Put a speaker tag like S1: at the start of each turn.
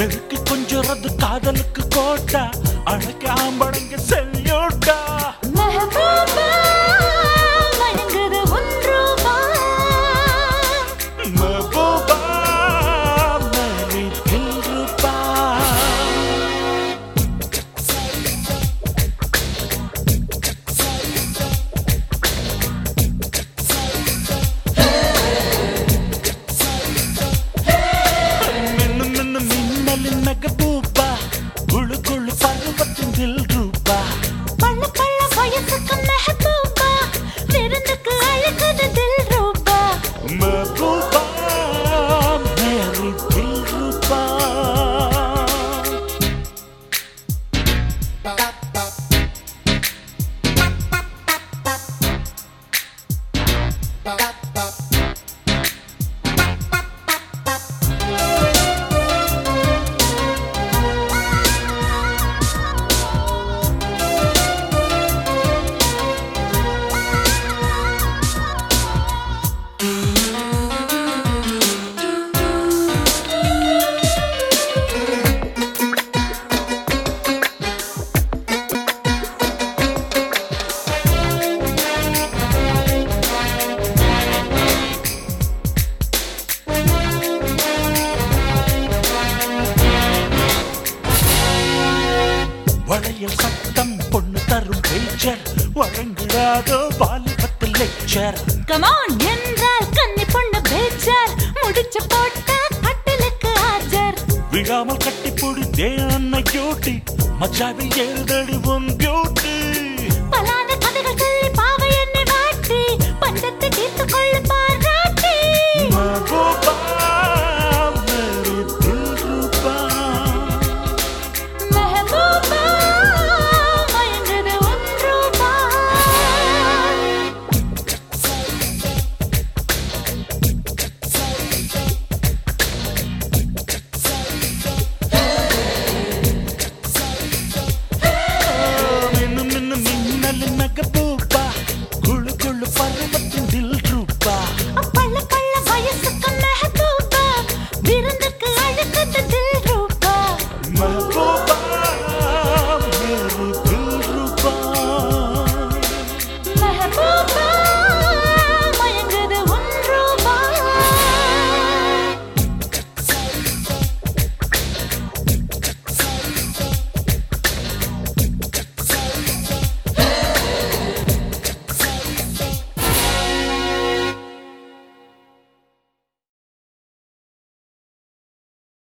S1: நெருக்கி கொஞ்சுறது காதலுக்கு கோட்டா அழகு ஆம்பளைங்க செல்யோட்டா
S2: மெஹபூபா வணங்குது 1 ரூபா
S1: மெஹபூபா மேரி தில்ருபா மின்னலின் மெஹபூபா குழு குழு பருவத்தின் தில்ருபா
S2: பள்ள பள்ள வயசுக்கு மெஹபூபா விருந்துக்கு அழைக்குது தில்ருபா
S1: மெஹபூபா மேரி தில்ருபா வளையல் சத்தம் பொண்ணு தரும் பேச்சர் வழங்கிடாதோ வாலிபத்தில் லெக்சர்
S2: கம் ஆன் என்றால் கன்னி பொண்ணு பேச்சர் முடிச்சு போட்ட கட்டிலுக்கு ஆஜர்
S1: விழாமல் கட்டிப்பொடி தேன்னை கியூட்டி மச்சாவில் ஏறுதடி உன் பியூட்டி
S2: பலான கதைகள் சொல்லி